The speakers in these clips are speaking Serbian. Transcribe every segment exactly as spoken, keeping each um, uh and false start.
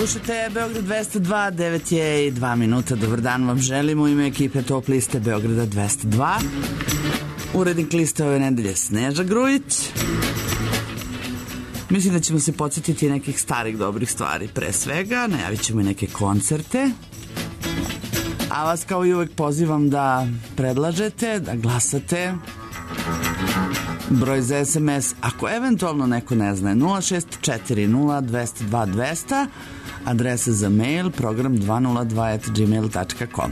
Slušajte Beograd dvesta dva, devet je i dva minuta. Dobar dan vam želim u ime ekipe Top liste Beograda dvesta dva. Urednik liste ove nedelje Sneža Grujić. Mislim da ćemo se podsjetiti nekih starih dobrih stvari. Pre svega najavit ćemo i neke koncerte. A vas kao i uvek pozivam da predlažete, da glasate. Broj za es em es, ako eventualno neko ne zna, nula šest četiri nula dvesta dva dvesta, adresa za mail program dvesta nula dva at gmail dot com.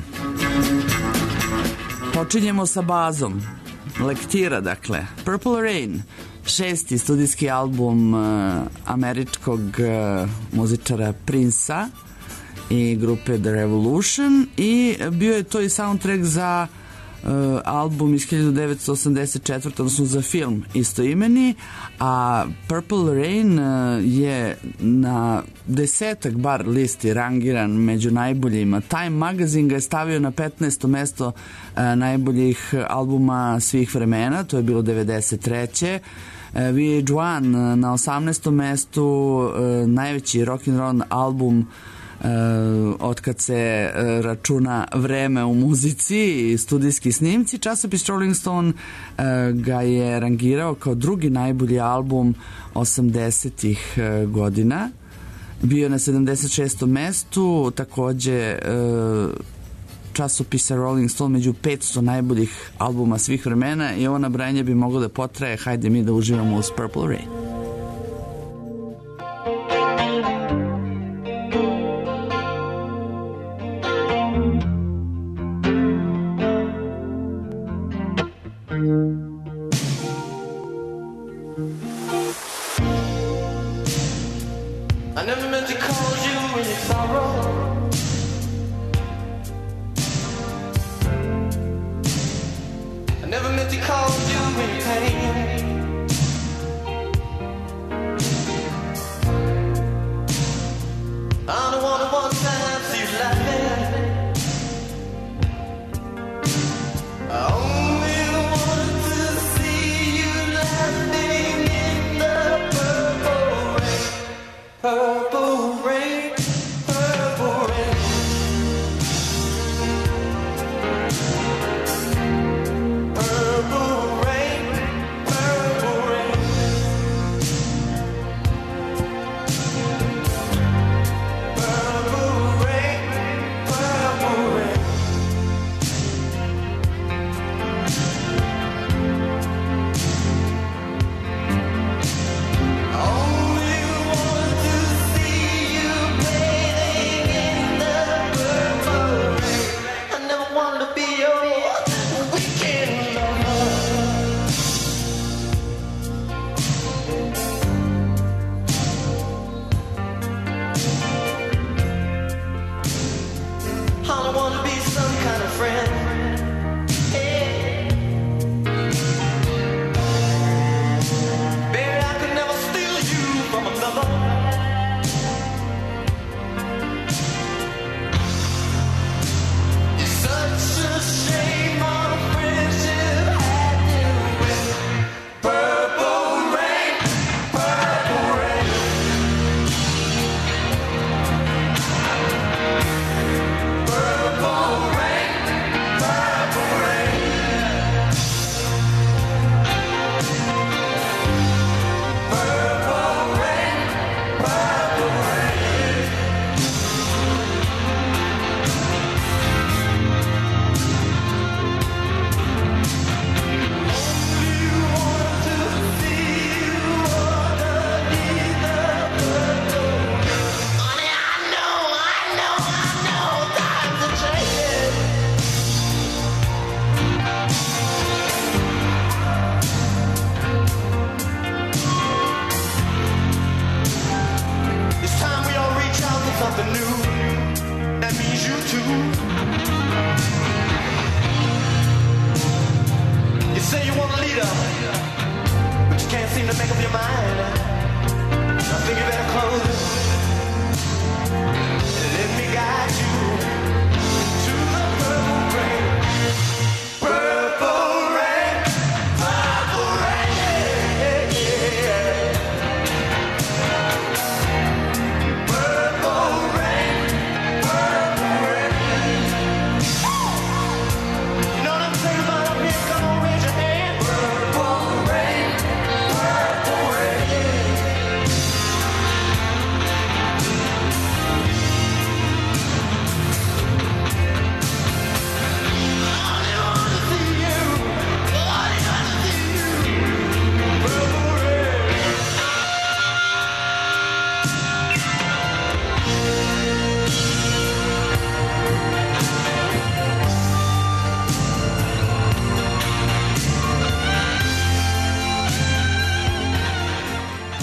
Počinjemo sa bazom. Lektira, dakle. Purple Rain, šesti studijski album uh, američkog uh, muzičara Prince-a i grupe The Revolution, i bio je to i soundtrack za Uh, album iz hiljadu devetsto osamdeset četvrte. odnosno za film istoimeni, a Purple Rain uh, je na desetak bar listi rangiran među najboljima. Time Magazine ga je stavio na petnaesto mesto uh, najboljih albuma svih vremena, to je bilo devedeset treće. Uh, V H jedan na osamnaestom mestu, uh, najveći rock'n'roll album Uh, otkad se uh, računa vreme u muzici i studijski snimci. Časopis Rolling Stone uh, ga je rangirao kao drugi najbolji album osamdesetih uh, godina. Bio na sedamdeset šestom mestu, takođe uh, časopisa Rolling Stone među petsto najboljih albuma svih vremena, i ovo nabrajanje bi moglo da potraje. Hajde mi da uživamo uz Purple Rain. Purple rain, purple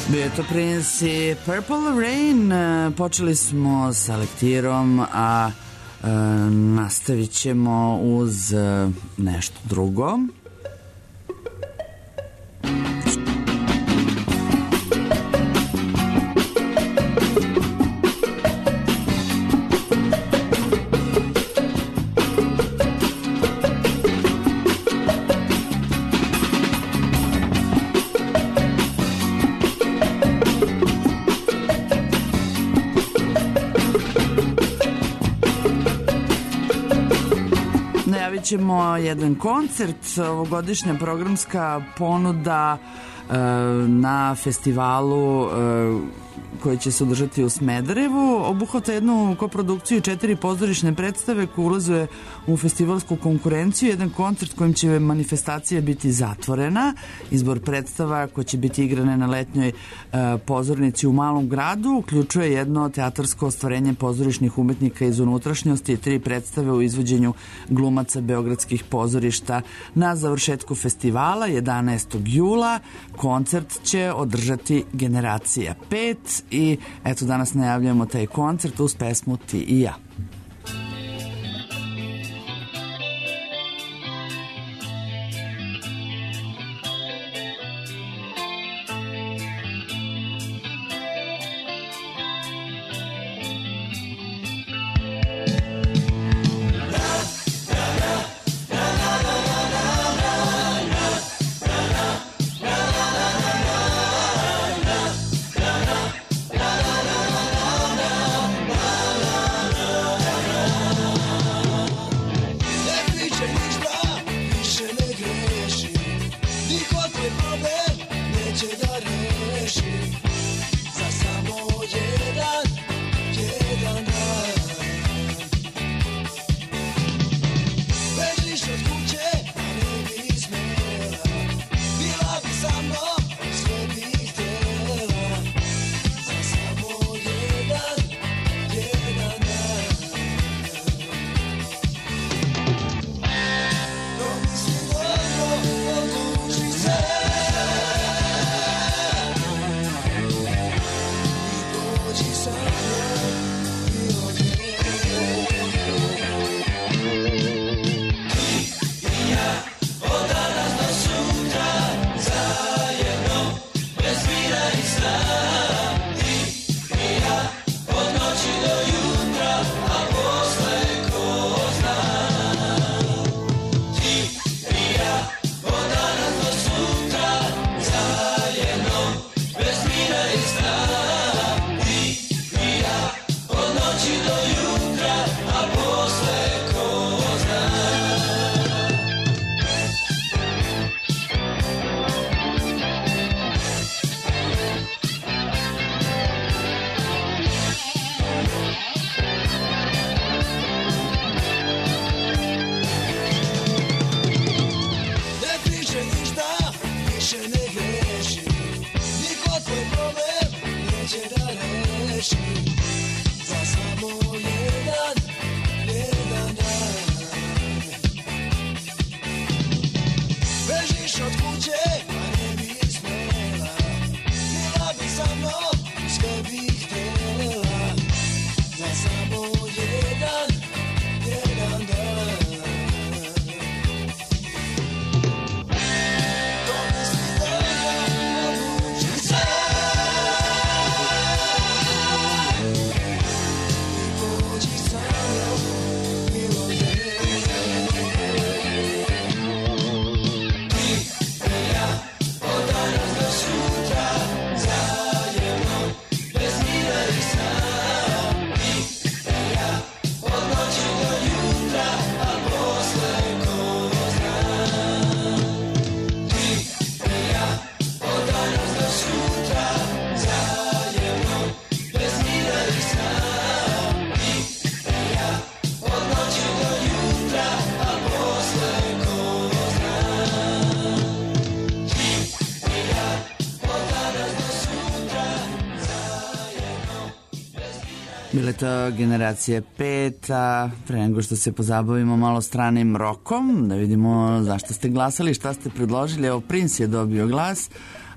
Bio je to Prince i Purple Rain. Počeli smo sa lektirom, a e, nastavit ćemo uz e, nešto drugo. Ćemo jedan koncert, ovogodišnja programska ponuda e, na festivalu e, koji će se održati u Smederevu. Obuhvata jednu koprodukciju i četiri pozorišne predstave koje ulazuje u festivalsku konkurenciju. Jedan koncert kojim će manifestacija biti zatvorena. Izbor predstava koje će biti igrane na letnjoj e, pozornici u Malom gradu uključuje jedno teatarsko ostvarenje pozorišnih umetnika iz unutrašnjosti i tri predstave u izvođenju glumaca beogradskih pozorišta. Na završetku festivala jedanaestog jula koncert će održati Generacija pet i eto danas najavljujemo taj koncert uz pesmu Ti i ja. Bila to Generacija pet, a pre nego što se pozabavimo malo stranim rokom, da vidimo zašto ste glasali, šta ste predložili. Evo, Prince je dobio glas,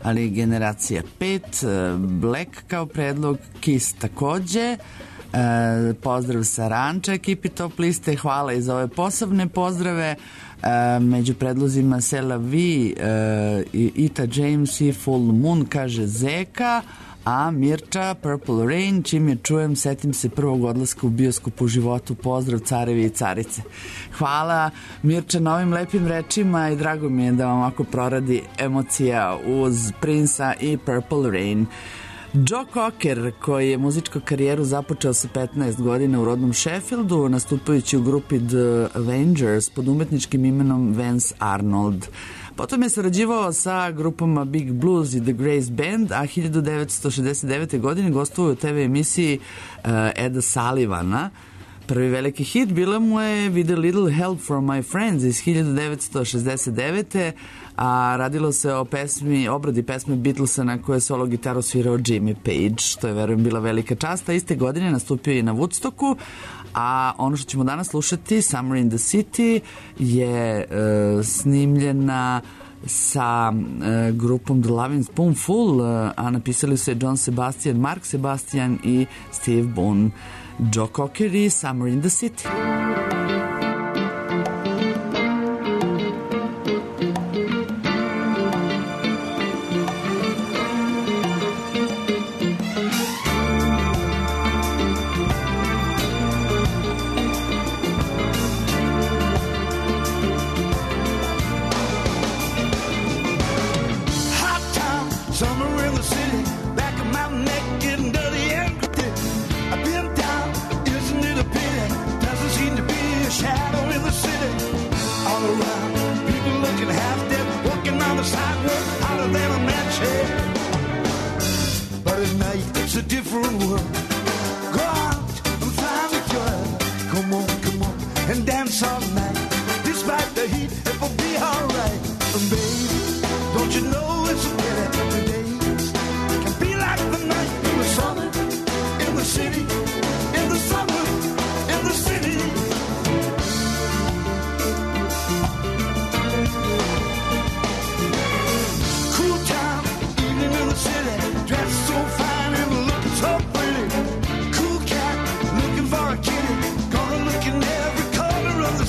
ali generacija pet, Black kao predlog, Kiss takođe. E, pozdrav sa ranča ekipi Top liste, hvala i za ove posebne pozdrave. E, među predlozima Sela V, e, Ita James i Full Moon, kaže Zeka, a Mirča Purple Rain, čim je čujem setim se prvog odlaska u bioskop u životu, pozdrav carevi i carice. Hvala Mirča na ovim lepim rečima i drago mi je da vam ovako proradi emocija uz Prince-a i Purple Rain. Joe Cocker, koji je muzičku karijeru započeo sa petnaest godina u rodnom Sheffieldu, nastupajući u grupi The Avengers pod umetničkim imenom Vance Arnold. Potom je sarađivao sa grupama Big Blues i The Grace Band, a hiljadu devetsto šezdeset devete. godine gostovao u te ve emisiji uh, Eda Sullivana. Prvi veliki hit bila mu je With a Little Help from My Friends iz hiljadu devetsto šezdeset devete. a radilo se o pesmi, obradi pesme Beatlesa na koje je solo gitaru svirao Jimmy Page, što je, verujem, bila velika čast. A iste godine nastupio i na Woodstocku, a ono što ćemo danas slušati, Summer in the City, je e, snimljena sa e, grupom The Lovin' Spoonful, e, a napisali su je John Sebastian, Mark Sebastian i Steve Boone. Joe Cocker i Summer in the City.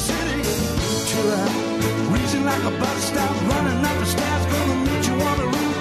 Like a bus stop running up the stairs, gonna meet you on the roof.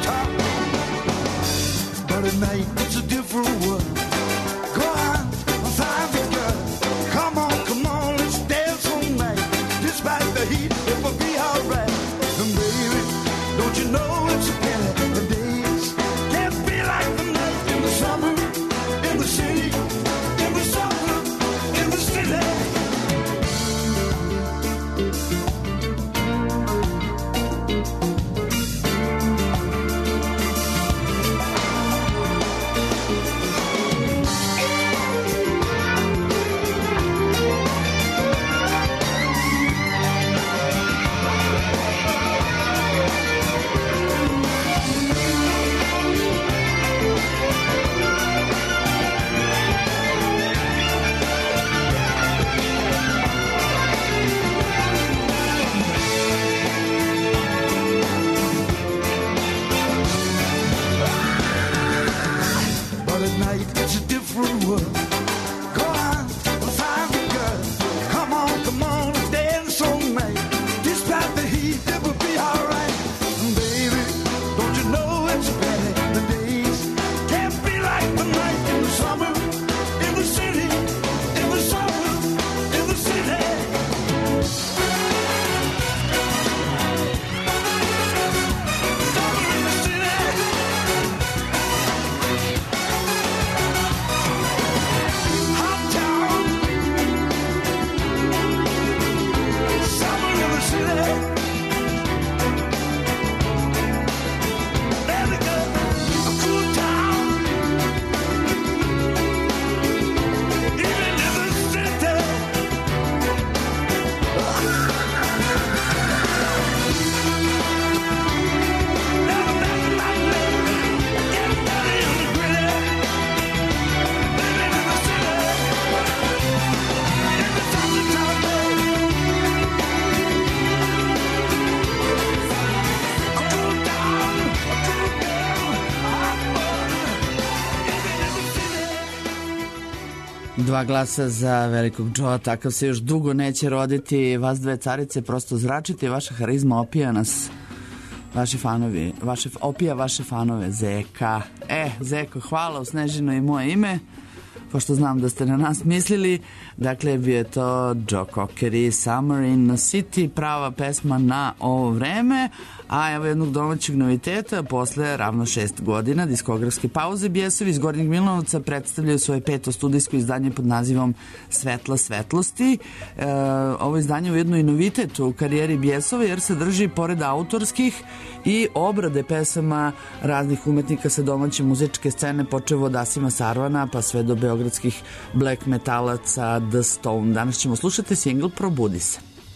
Dva glasa za velikog Joea, takav se još dugo neće roditi. Vas dve carice prosto zračite, vaša harizma opija nas, vaši fanovi, vaše, opija vaše fanove. Zeka. E, Zeko, hvala u Snežino i moje ime, pošto znam da ste na nas mislili. Dakle, bio je to Joe Cocker i Summer in the City, prava pesma na ovo vreme. A evo jednog domaćeg noviteta, posle ravno šest godina diskografske pauze, Bijesovi iz Gornjeg Milanovca predstavljaju svoje peto studijsko izdanje pod nazivom Svetla svetlosti. E, ovo izdanje je ujedno i novitet u karijeri Bijesova, jer sadrži, pored autorskih, i obrade pesama raznih umetnika sa domaće muzičke scene, počev od Asima Sarvana pa sve do beogradskih black metalaca The Stone. Danas ćemo slušati singl Probudi se.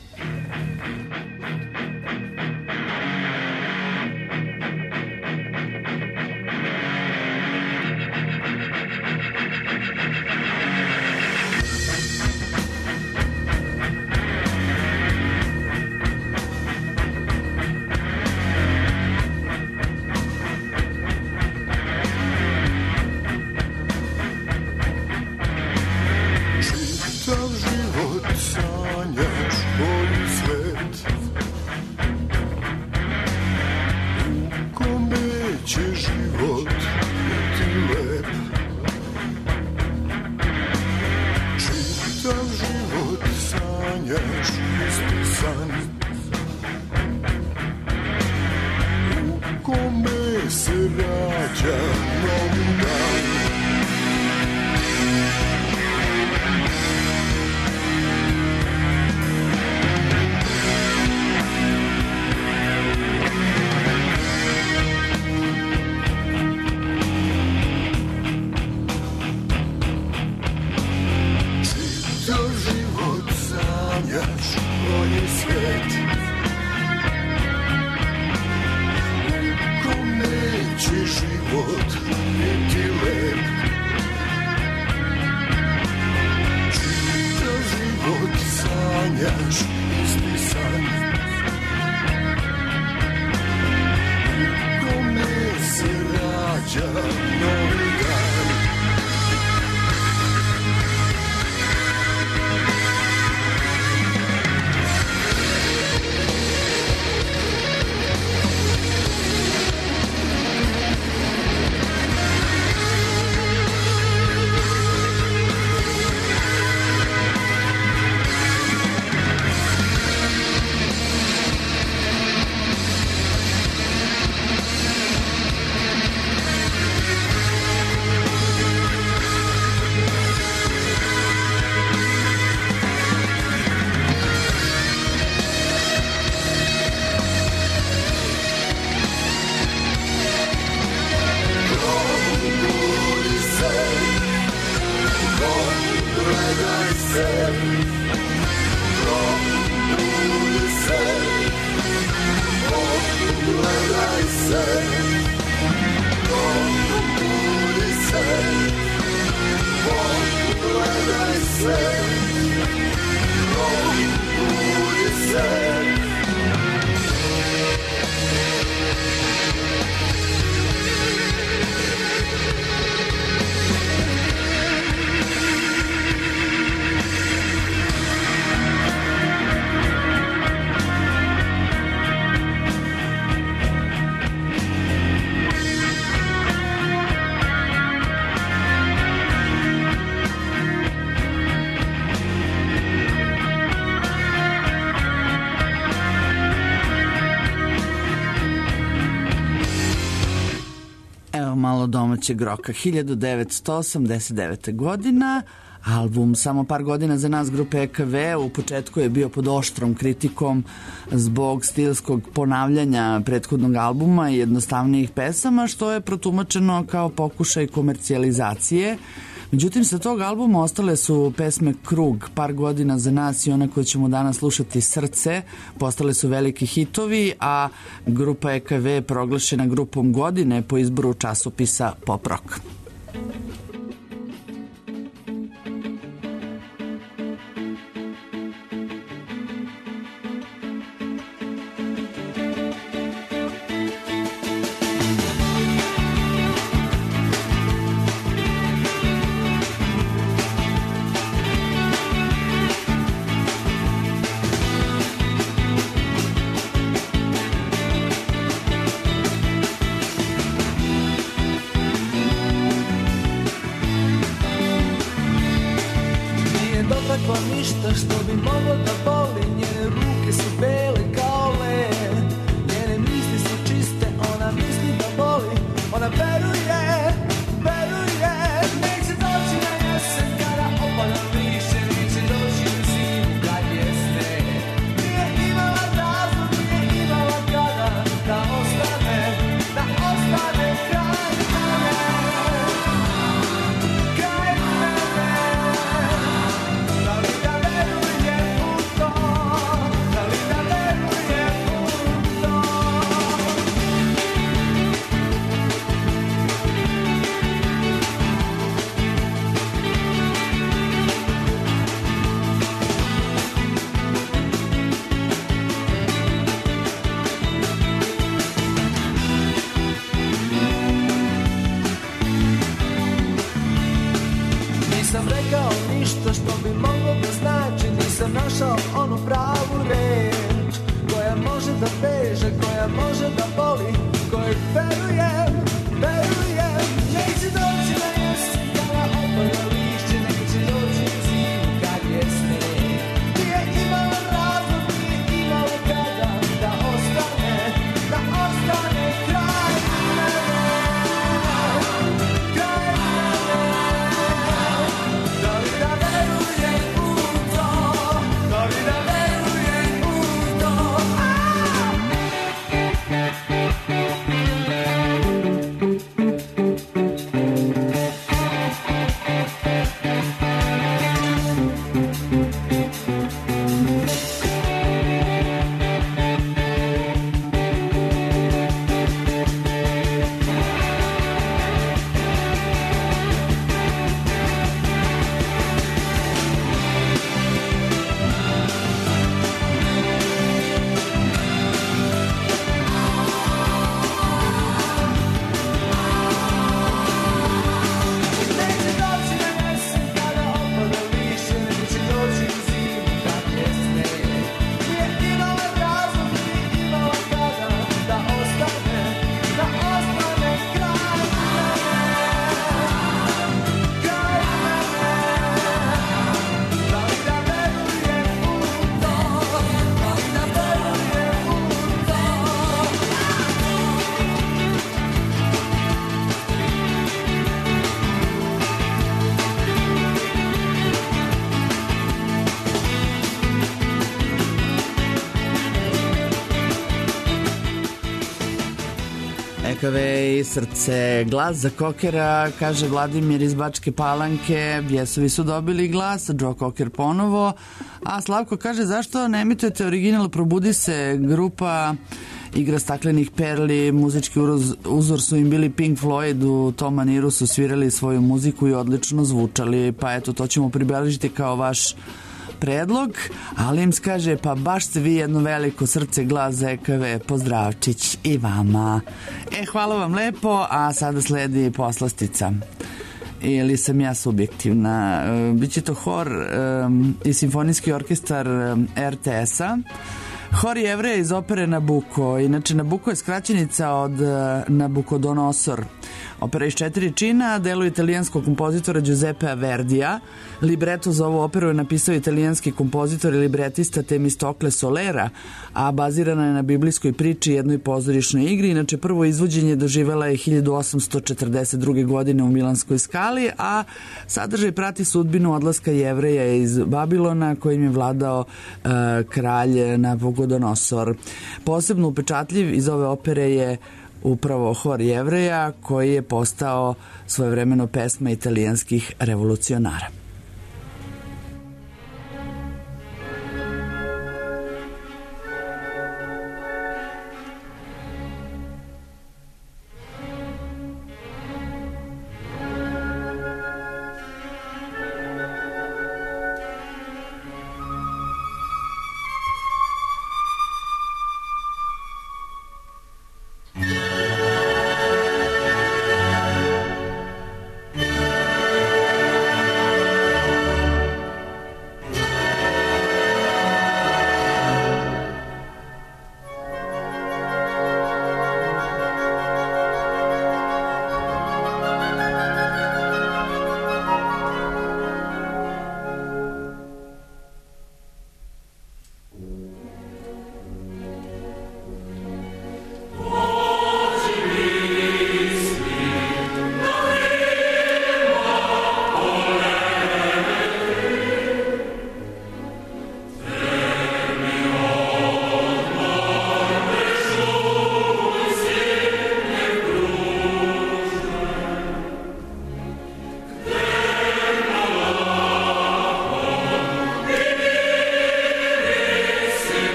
Domaćeg roka. hiljadu devetsto osamdeset devete. godina, album Samo par godina za nas grupe E K V u početku je bio pod oštrom kritikom zbog stilskog ponavljanja prethodnog albuma i jednostavnijih pesama, što je protumačeno kao pokušaj komercijalizacije. Međutim, sa tog albuma ostale su pesme Krug, Par godina za nas i ona koju ćemo danas slušati, Srce, postale su veliki hitovi, a grupa E K V je proglašena grupom godine po izboru časopisa Pop Rock. ništa što bi moglo da boli. Njene ruke su bele kao led, njene misli su čiste, ona misli da boli. Ona veruje, veruje, neće doći na jesen kada opada lišće, neće doći na zimu kad je sneg. Nije imala razlog, nije imala kada da ostane, da ostane kraj mene, kraj mene. Da li da veruje u to, da li da veruje u to. Nisam rekao ništa što bi moglo da znači, nisam našao onu pravu reč koja može da beže, koja može da boli, kojoj verujem, verujem. Neće doći na jesen kada opada lišće, neće doći na zimu kad je sneg. Nije imala razlog, nije imala kada da ostane, da ostane kraj mene, kraj mene. Da li da verujem u to, da li da verujem u to. Neće doći na jesen kada opada lišće, neće doći na zimu kad je sneg. Nije imala razlog, nije imala kada da ostane, da ostane kraj mene, kraj mene. Da li da verujem u to, da li da verujem u to. E K V i Srce, glas za Kokera, kaže Vladimir iz Bačke Palanke, Bjesovi su dobili glas, Joe Cocker ponovo, a Slavko kaže zašto ne emitujete original Probudi se, grupa Igra staklenih perli, muzički uroz, uzor su im bili Pink Floyd, u tom maniru su svirali svoju muziku i odlično zvučali, pa eto to ćemo pribeležiti kao vaš predlog, ali im kaže pa baš ste vi jedno veliko srce, glas za E K V, pozdravčić i vama. E, hvala vam lepo, a sada sledi poslastica. Ili sam ja subjektivna? E, biće to hor e, i simfonijski orkestar R T S-a. Hor Jevreja iz opere Nabuko. Inače, Nabuko je skraćenica od Nabucodonosor. Opera iz četiri čina, delo italijanskog kompozitora Giuseppea Verdija. Libreto za ovu operu je napisao italijanski kompozitor i libretista Temistocle Solera, a bazirana je na biblijskoj priči, jednoj pozorišnoj igri. Inače, prvo izvođenje doživela je hiljadu osamsto četrdeset druge. godine u Milanskoj skali, a sadržaj prati sudbinu odlaska Jevreja iz Babilona, kojim je vladao uh, kralj Nabucodonosor. Posebno upečatljiv iz ove opere je upravo hor Jevreja, koji je postao svojevremeno pesma italijanskih revolucionara. Da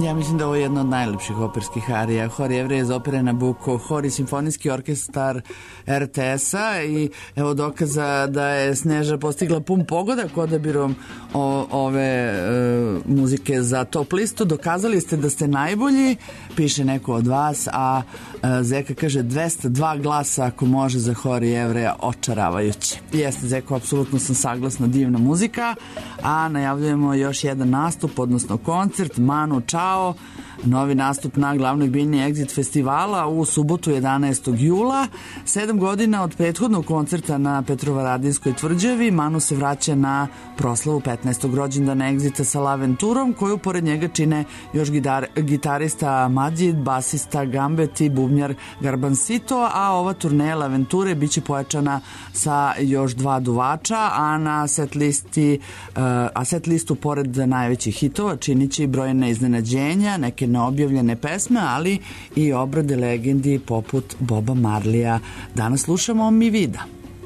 Ja mislim da ovo je jedna od najlepših operskih arija. Hor Jevreje iz opere Nabuko, hor i simfonijski orkestar er te es-a i evo dokaza da je Sneža postigla pun pogodak odabirom o, ove e, muzike za top listu. Dokazali ste da ste najbolji, piše neko od vas, a e, Zeka kaže dvesta dva glasa ako može za hor Jevreja, očaravajuće. Jeste, Zeko, apsolutno sam saglasna, divna muzika, a najavljujemo još jedan nastup, odnosno koncert Manu Chao, novi nastup na glavnoj bini Exit festivala u subotu jedanaestog jula. Sedam godina od prethodnog koncerta na Petrovaradinskoj tvrđavi Manu se vraća na proslavu petnaestog rođendana Exita sa Laventurom, koju pored njega čine još gitar, gitarista Madjid, basista Gambet i bubnjar Garbansito, a ova turneja Laventure biće pojačana sa još dva duvača, a na set listi uh, a set listu pored najvećih hitova činit će i brojne iznenađenja, neke neobjavljene pesme, ali i obrade legendi poput Boba Marleya. Danas slušamo Mi Vida.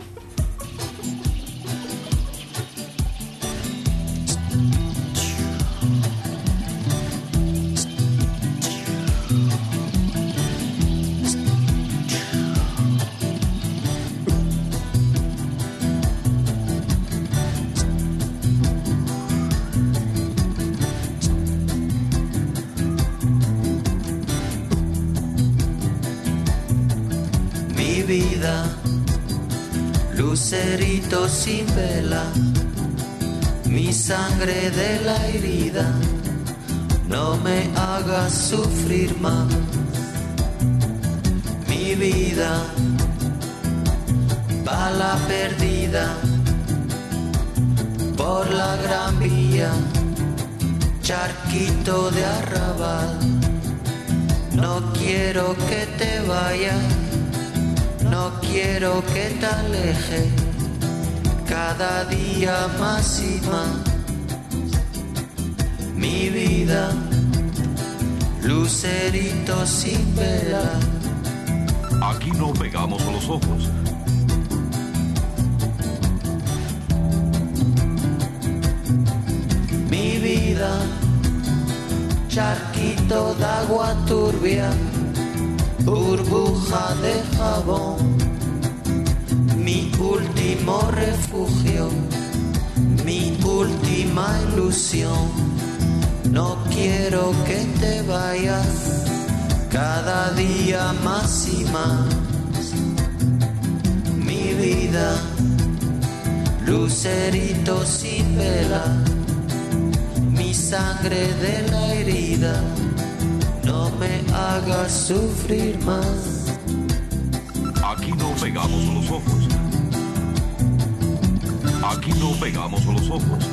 Lucerito sin vela, mi sangre de la herida, no me hagas sufrir más. Mi vida, bala perdida, por la gran vía, charquito de arrabal, no quiero que te vayas. No quiero que te aleje cada día más y más. Mi vida, lucerito sin vela. Aquí no pegamos los ojos. Mi vida, charquito de agua turbia, burbuja de jabón, mi último refugio, mi última ilusión. No quiero que te vayas cada día más y más. Mi vida, lucerito sin vela, mi sangre de la herida, no me hagas sufrir más. Aquí no pegamos los ojos. Aquí no pegamos los ojos.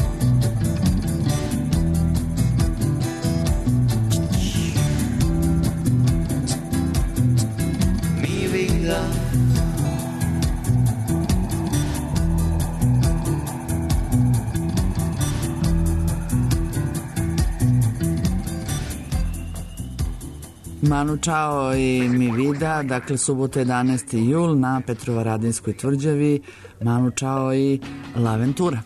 Mi vida, Manu Chao i Mi Vida, dakle subota jedanaesti jul na Petrovaradinskoj tvrđavi, Manu Chao i Laventura.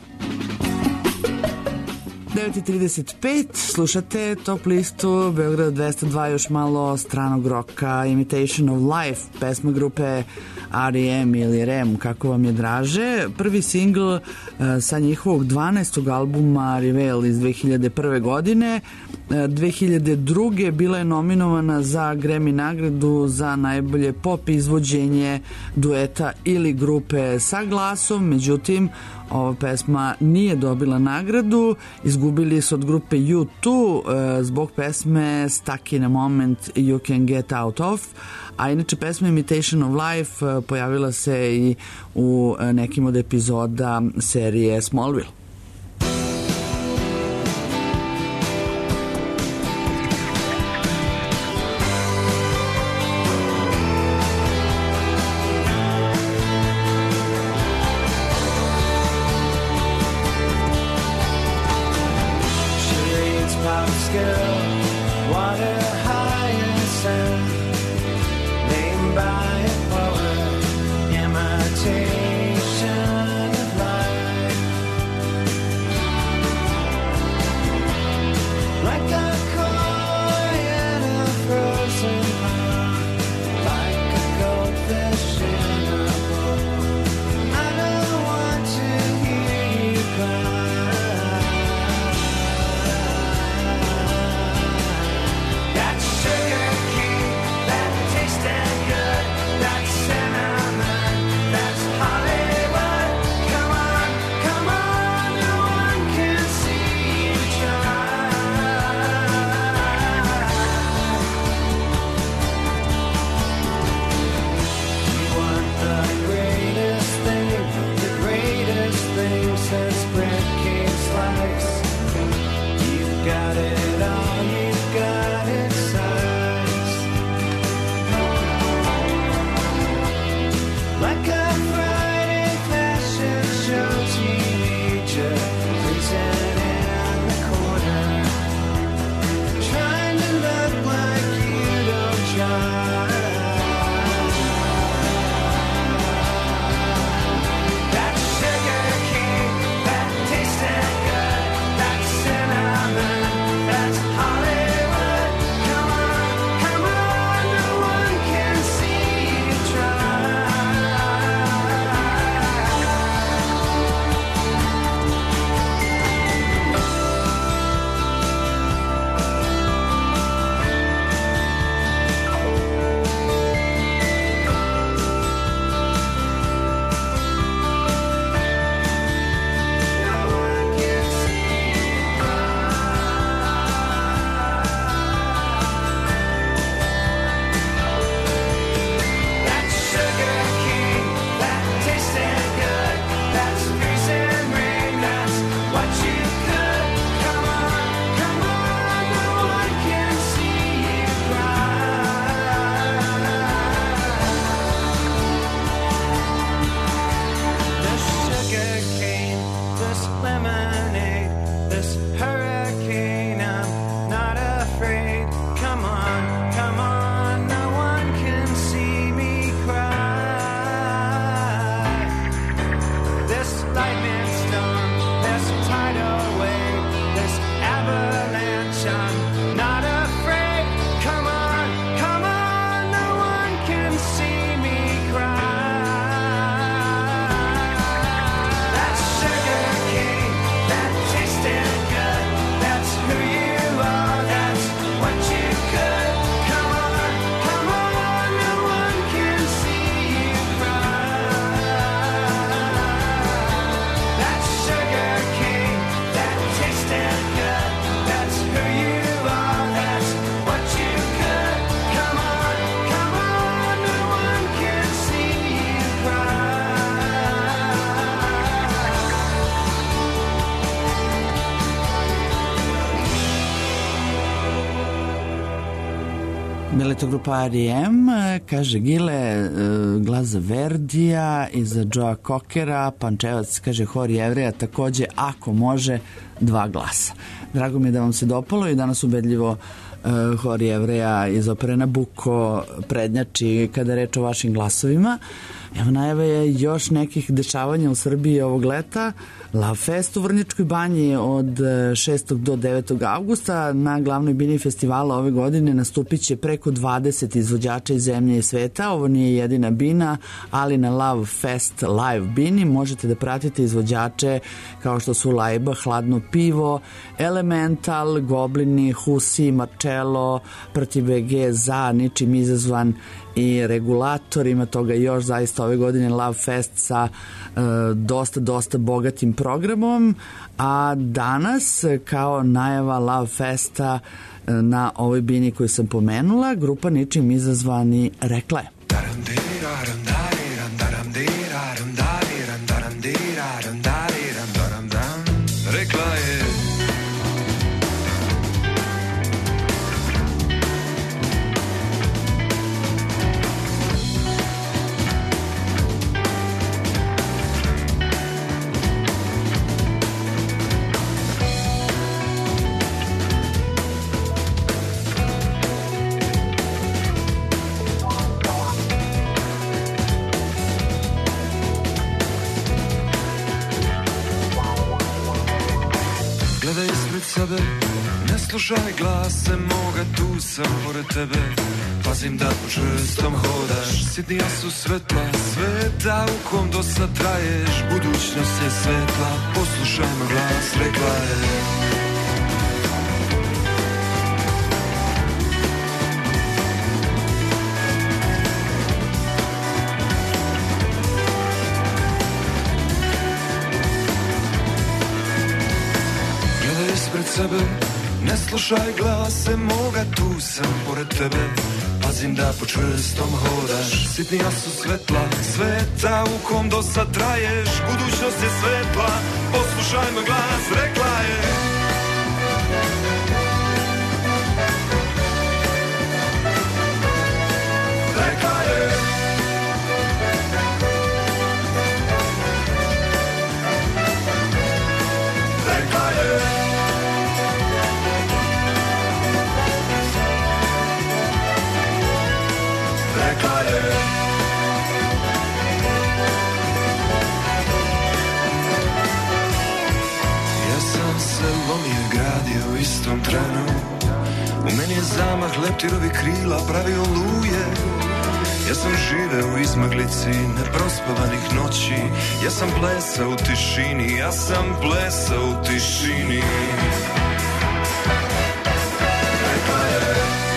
devet i trideset pet, slušate top listu Beograd dvesta dva, još malo stranog roka, Imitation of Life, pesma grupe er i em ili er em, kako vam je draže. Prvi singl uh, sa njihovog dvanaestog albuma Reveal iz dve hiljade prve godine. Uh, dve hiljade druge bila je nominovana za Grammy nagradu za najbolje pop izvođenje dueta ili grupe sa glasom, međutim ova pesma nije dobila nagradu, izgubili su od grupe U dva uh, zbog pesme Stuck in a Moment You Can Get Out Of, a inače pesma Imitation of Life uh, pojavila se i u uh, nekim od epizoda serije Smallville. Like a call Bila je to grupa R E M, kaže Gile, glas za Verdija i za Joea Cockera, Pančevac, kaže Hor Jevreja, takođe, ako može, dva glasa. Drago mi je da vam se dopalo i danas ubedljivo uh, Hor Jevreja iz opere Nabucco prednjači kada reč o vašim glasovima. Evo najave je još nekih dešavanja u Srbiji ovog leta. Love Fest u Vrnjačkoj banji od šestog do devetog avgusta. Na glavnoj bini festivala ove godine nastupit će preko dvadeset izvođača iz zemlje i sveta. Ovo nije jedina bina, ali na Love Fest live bini možete da pratite izvođače kao što su Lajba, Hladno pivo, Elemental, Goblini, Husi, Marcello, Protiv B G, Za, Ničim izazvan i Regulator. Ima toga još zaista ove godine Love Fest sa uh, dosta, dosta bogatim programom, a danas kao najava Love Festa uh, na ovoj bini koju sam pomenula, grupa Ničim izazvani Rekla je. Rekla je sebe, ne slušaj glase moga, tu sam pored tebe. Pazim da po čvrstom hodaš, sitnija su svetla sveta u kom do sad traješ. Budućnost je svetla, poslušaj moj glas, rekla je. Pred sebe, ne slušaj glase moga, tu sam pored tebe. Pazim da po čvrstom hodaš, sitnija su svetla sveta u kom do sad traješ. Budućnost je svetla, poslušaj moj glas, rekla je. Rekla je. Rekla je. Rekla je. Ja sam se lomio i gradio u istom trenu. U meni je zamah leptirovi krila pravio luje. Ja sam živeo u izmaglici neprospavanih noći. Ja sam plesao u tišini, ja sam plesao u tišini. Rekla je.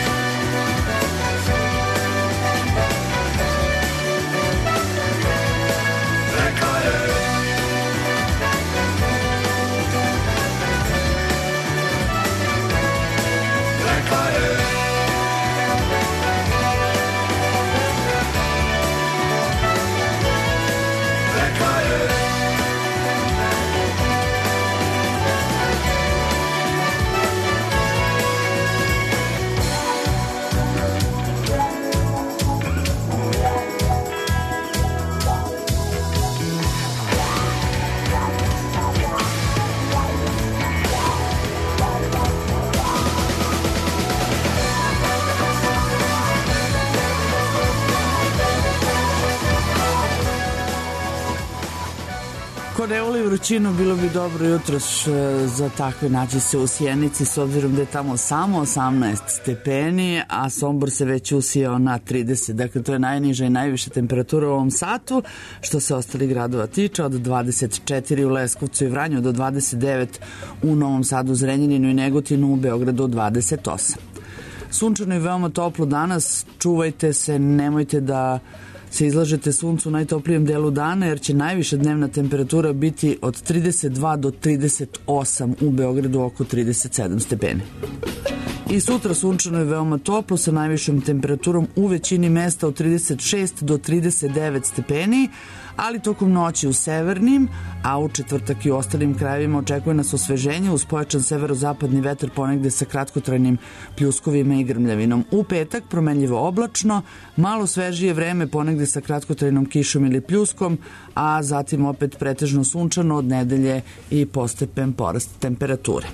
Ko ne voli vrućinu, bilo bi dobro jutros za takve naći se u Sjenici, s obzirom da je tamo samo osamnaest stepeni, a Sombor se već usijao na trideset. Dakle, to je najniža i najviša temperatura u ovom satu. Što se ostalih gradova tiče, od dvadeset četiri u Leskovcu i Vranju do dvadeset devet u Novom Sadu, Zrenjaninu i Negotinu, u Beogradu dvadeset osam. Sunčano i veoma toplo danas, čuvajte se, nemojte da se izlažete suncu u najtoplijem delu dana, jer će najviša dnevna temperatura biti od trideset dva do trideset osam, u Beogradu oko trideset sedam stepeni. I sutra sunčano je veoma toplo sa najvišom temperaturom u većini mesta od trideset šest do trideset devet stepeni, ali tokom noći u severnim, a u četvrtak i u ostalim krajevima očekuje nas osveženje uz pojačan severozapadni vetar ponegde sa kratkotrajnim pljuskovima i grmljavinom. U petak promenljivo oblačno, malo svežije vreme ponegde sa kratkotrajnom kišom ili pljuskom, a zatim opet pretežno sunčano od nedelje i postepen porast temperature.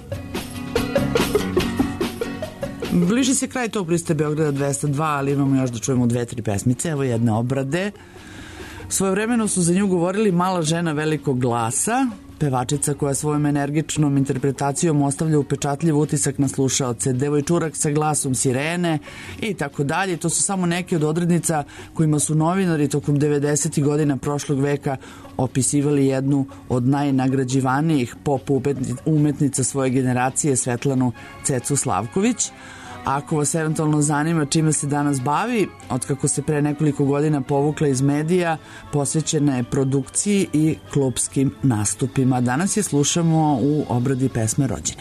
Bliži se kraj tog liste Beograda dvesta dva, ali imamo još da čujemo dve, tri pesmice. Evo jedne obrade. Svojevremeno su za nju govorili Mala žena velikog glasa, pevačica koja svojom energičnom interpretacijom ostavlja upečatljiv utisak na slušaoce, Devojčurak sa glasom sirene i tako dalje. To su samo neke od odrednica kojima su novinari tokom devedesetih godina prošlog veka opisivali jednu od najnagrađivanijih pop umetnica svoje generacije, Svetlanu Cecu Slavković. Ako vas eventualno zanima čime se danas bavi, otkako se pre nekoliko godina povukla iz medija, posvećena je produkciji i klubskim nastupima. Danas je slušamo u obradi pesme Rođeni.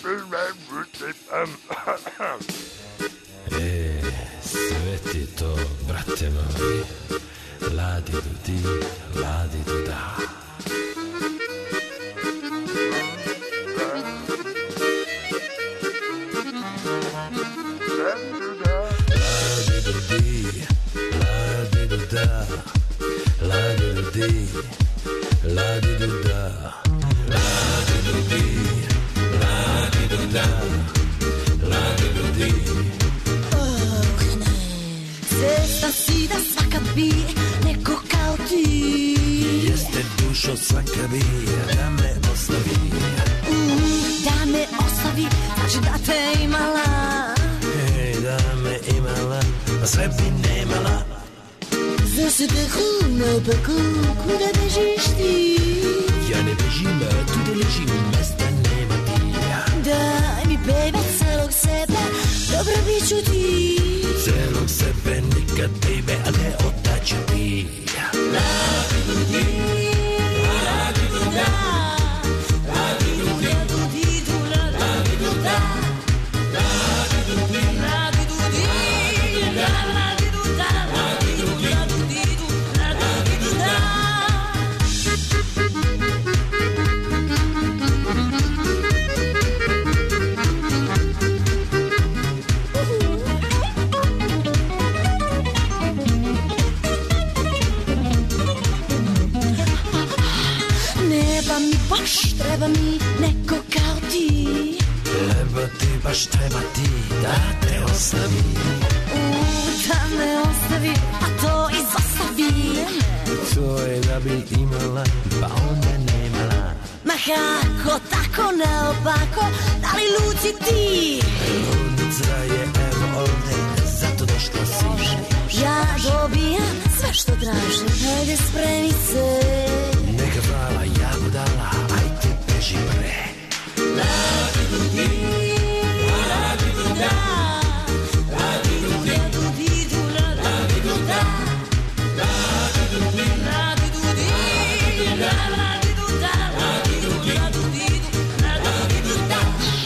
E, sve ti to, brate moji, ladi du di, ladi du da. Ladi du di, ladi du da, ladi du di, ladi du da, ladi du di, ladi du da, ladi du di. Se stasera svaka bi neko kao ti, jeste dušo svaka bi da me ostavi, mm, da me ostavi, znači da te imala, ej, da me imala, a sve bi nemala. Za se tako naopako, kuda bežiš ti? Ja ne bežim, tu da ležim, mesta nema ti. Daj mi baby celog sebe, dobro bit ću ti. Celog sebe nikad, baby, a ne otaću ti. Ladi du di, ladi du da, ladi du di, ladi du da, ladi du da, ladi du di, ladi du di, ladi du da, ladi du di, ladi du da. Treba mi baš, treba mi neko kao ti. Treba ti, baš treba ti, da te ostavi. U, da me ostavi, a to izostavi. To je da bi imala, pa onda nemala. Ma kako, tako naopako, da li lud si ti? Ludnica je evo ovde, zato došla si. Ja dobijam sve što tražim, ajde spremi se. Neka hvala, ja budala, ajde beži pre. Ladi du di, ladi du da, ladi du di, ladi du ladi du da, ladi du di, ladi du di, ladi du da, ladi du di, ladi du da.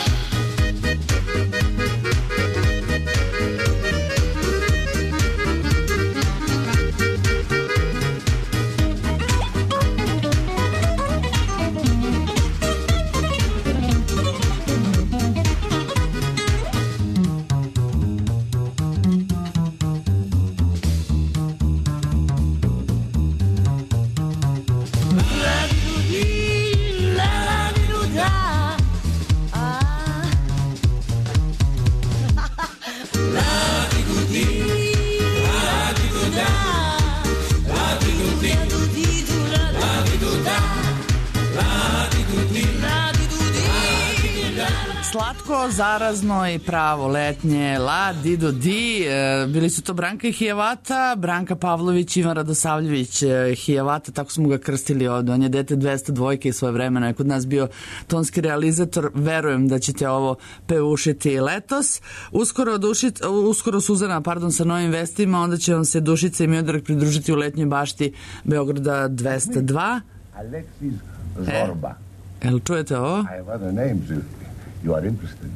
Slatko, zarazno i pravo letnje, la, di do di. E, bili su to Branka i Hijavata, Branka Pavlović, Ivan Radosavljević e, Hijavata, tako smo ga krstili ovde. On je dete dvesta dvojke i svoje vremena je kod nas bio tonski realizator. Verujem da ćete ovo peušiti letos. Uskoro, dušit, uskoro Suzana, pardon, sa novim vestima, onda će vam se Dušica i Miodrag pridružiti u letnjoj bašti Beograda dvesta dva. Alexis Zorba. E, jel čujete ovo? I have other names if you are interested.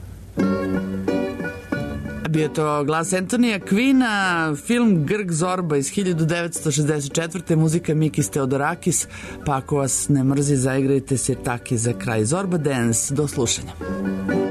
Bio to glas Antonija Quina, film Grg Zorba iz hiljadu devetsto šezdeset četvrte. Muzika Mikis Theodorakis, pa ako vas ne mrzi, zaigrajte se taki za kraj. Zorba Dance, do slušanja.